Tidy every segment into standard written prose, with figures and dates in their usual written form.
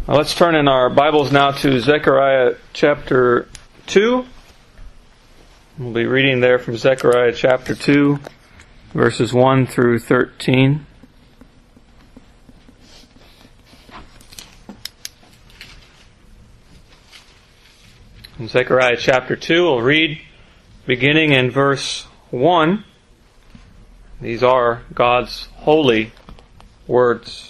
Let's turn in our Bibles now to Zechariah chapter 2. We'll be reading there from Zechariah chapter 2, verses 1 through 13. In Zechariah chapter 2, we'll read beginning in verse 1. These are God's holy words.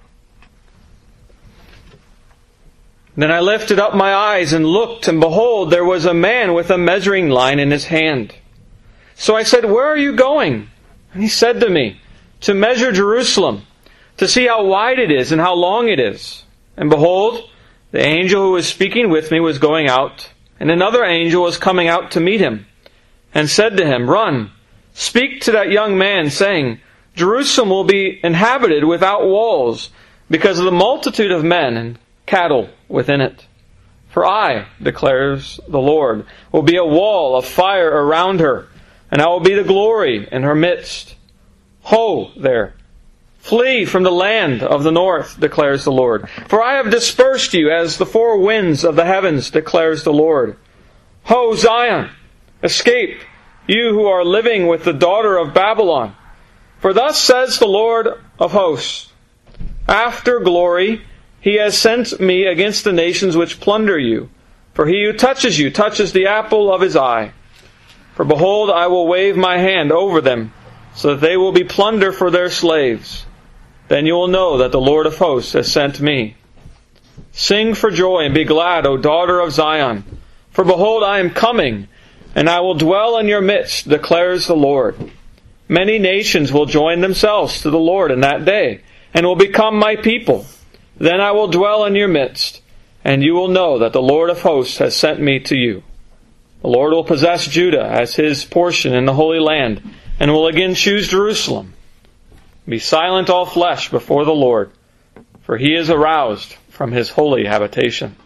Then I lifted up my eyes and looked, and behold, there was a man with a measuring line in his hand. So I said, "Where are you going?" And he said to me, "To measure Jerusalem, to see how wide it is and how long it is." And behold, the angel who was speaking with me was going out, and another angel was coming out to meet him, and said to him, "Run, speak to that young man, saying, Jerusalem will be inhabited without walls, because of the multitude of men and cattle within it. For I, declares the Lord, will be a wall of fire around her, and I will be the glory in her midst. Ho, there! Flee from the land of the north, declares the Lord. For I have dispersed you as the four winds of the heavens, declares the Lord. Ho, Zion! Escape, you who are living with the daughter of Babylon. For thus says the Lord of hosts, after glory, He has sent me against the nations which plunder you. For he who touches you touches the apple of his eye. For behold, I will wave my hand over them, so that they will be plunder for their slaves. Then you will know that the Lord of hosts has sent me. Sing for joy and be glad, O daughter of Zion. For behold, I am coming, and I will dwell in your midst, declares the Lord. Many nations will join themselves to the Lord in that day, and will become my people. Then I will dwell in your midst, and you will know that the Lord of hosts has sent me to you. The Lord will possess Judah as His portion in the Holy Land, and will again choose Jerusalem. Be silent, all flesh, before the Lord, for He is aroused from His holy habitation.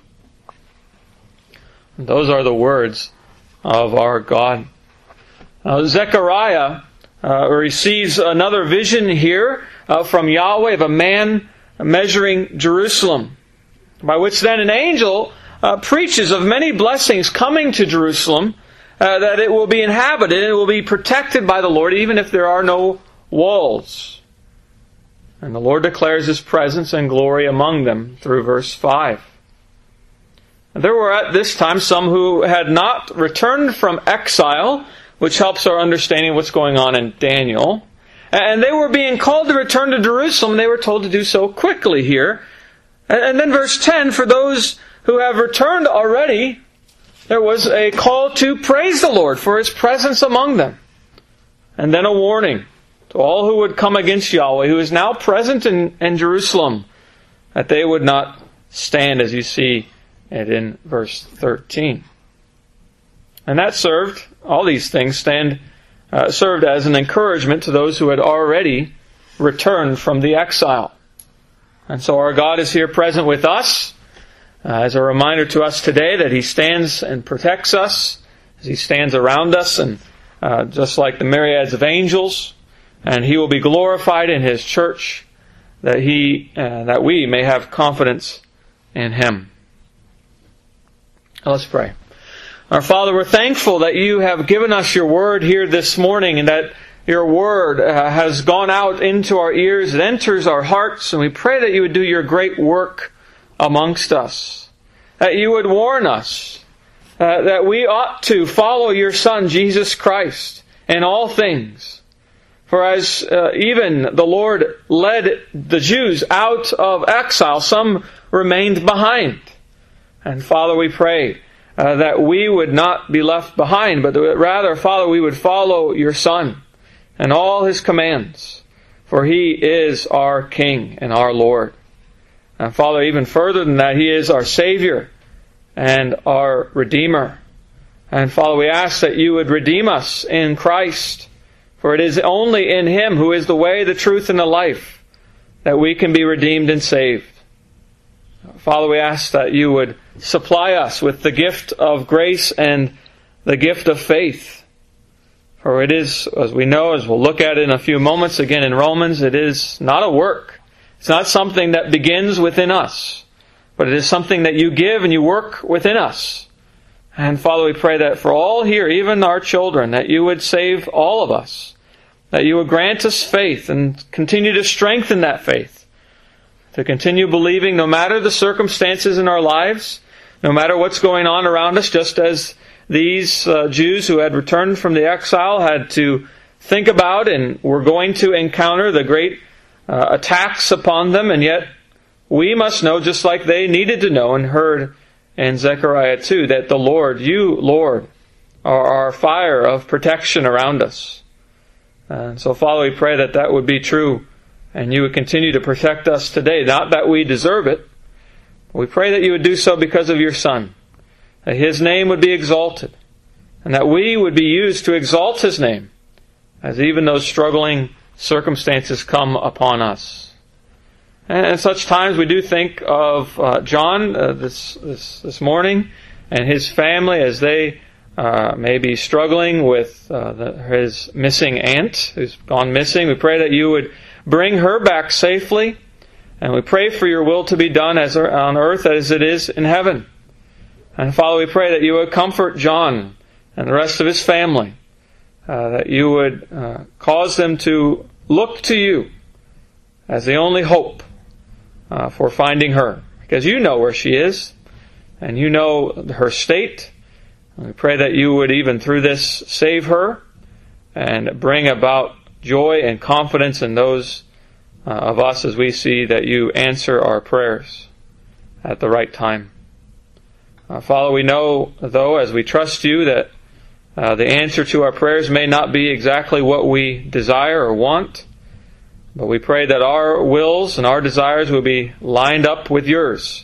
And those are the words of our God. Zechariah receives another vision here from Yahweh of a man measuring Jerusalem, by which then an angel preaches of many blessings coming to Jerusalem, that it will be inhabited and it will be protected by the Lord even if there are no walls. And the Lord declares His presence and glory among them through verse 5. And there were at this time some who had not returned from exile, which helps our understanding of what's going on in Daniel. And they were being called to return to Jerusalem. They were told to do so quickly here. And then verse 10, for those who have returned already, there was a call to praise the Lord for His presence among them. And then a warning to all who would come against Yahweh, who is now present in Jerusalem, that they would not stand, as you see it in verse 13. And that served, all these things served as an encouragement to those who had already returned from the exile. And so our God is here present with us as a reminder to us today that He stands and protects us, as He stands around us, and just like the myriads of angels, and He will be glorified in His church, that we may have confidence in Him. Let's pray. Our Father, we're thankful that You have given us Your Word here this morning, and that Your Word has gone out into our ears, it enters our hearts, and we pray that You would do Your great work amongst us. That You would warn us that we ought to follow Your Son, Jesus Christ, in all things. For as even the Lord led the Jews out of exile, some remained behind. And Father, we pray that we would not be left behind, but that rather, Father, we would follow Your Son and all His commands, for He is our King and our Lord. And Father, even further than that, He is our Savior and our Redeemer. And Father, we ask that You would redeem us in Christ, for it is only in Him, who is the way, the truth, and the life, that we can be redeemed and saved. Father, we ask that You would supply us with the gift of grace and the gift of faith. For it is, as we know, as we'll look at it in a few moments again in Romans, it is not a work. It's not something that begins within us, but it is something that you give and you work within us. And Father, we pray that for all here, even our children, that you would save all of us, that you would grant us faith and continue to strengthen that faith, to continue believing no matter the circumstances in our lives, no matter what's going on around us, just as these Jews who had returned from the exile had to think about and were going to encounter the great attacks upon them, and yet we must know, just like they needed to know and heard in Zechariah 2, that the Lord, you, Lord, are our fire of protection around us. And so, Father, we pray that that would be true, and you would continue to protect us today. Not that we deserve it, but we pray that you would do so because of your Son, that His name would be exalted, and that we would be used to exalt His name, as even those struggling circumstances come upon us. And at such times we do think of John this morning and his family as they may be struggling with his missing aunt who's gone missing. We pray that you would bring her back safely, and we pray for your will to be done as on earth as it is in heaven. And Father, we pray that you would comfort John and the rest of his family, that you would cause them to look to you as the only hope for finding her, because you know where she is, and you know her state. And we pray that you would, even through this, save her and bring about joy and confidence in those of us as we see that you answer our prayers at the right time. Father, we know, though, as we trust you, that the answer to our prayers may not be exactly what we desire or want, but we pray that our wills and our desires will be lined up with yours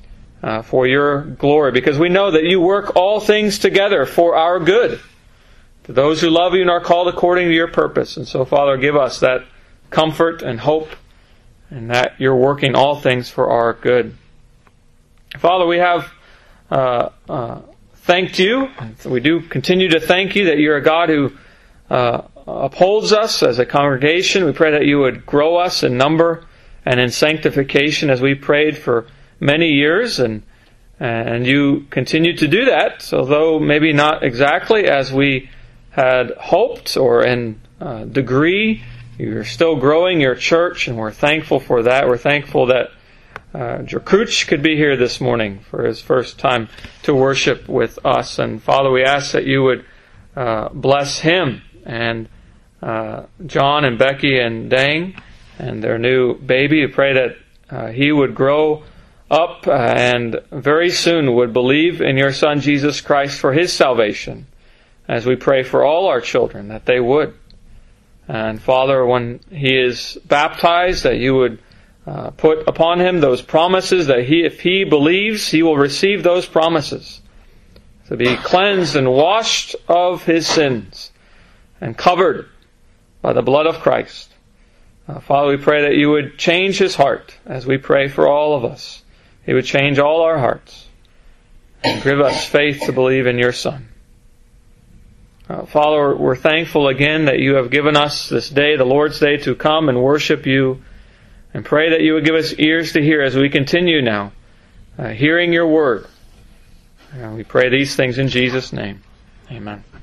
for your glory, because we know that you work all things together for our good, to those who love you and are called according to your purpose. And so, Father, give us that comfort and hope, and that you're working all things for our good. Father, we have thanked you. We do continue to thank you that you're a God who upholds us as a congregation. We pray that you would grow us in number and in sanctification as we prayed for many years, and you continue to do that, although maybe not exactly as we had hoped or in degree. You're still growing your church, and we're thankful for that. We're thankful that Jerkuch could be here this morning for his first time to worship with us. And Father, we ask that you would bless him and John and Becky and Dang and their new baby. We pray that he would grow up and very soon would believe in your Son Jesus Christ for his salvation, as we pray for all our children that they would. And Father, when he is baptized, that you would put upon him those promises, that if he believes, he will receive those promises, to be cleansed and washed of his sins and covered by the blood of Christ. Father, we pray that you would change his heart, as we pray for all of us. He would change all our hearts and give us faith to believe in your Son. Father, we're thankful again that you have given us this day, the Lord's Day, to come and worship you, and pray that you would give us ears to hear as we continue now, hearing your word. We pray these things in Jesus' name. Amen.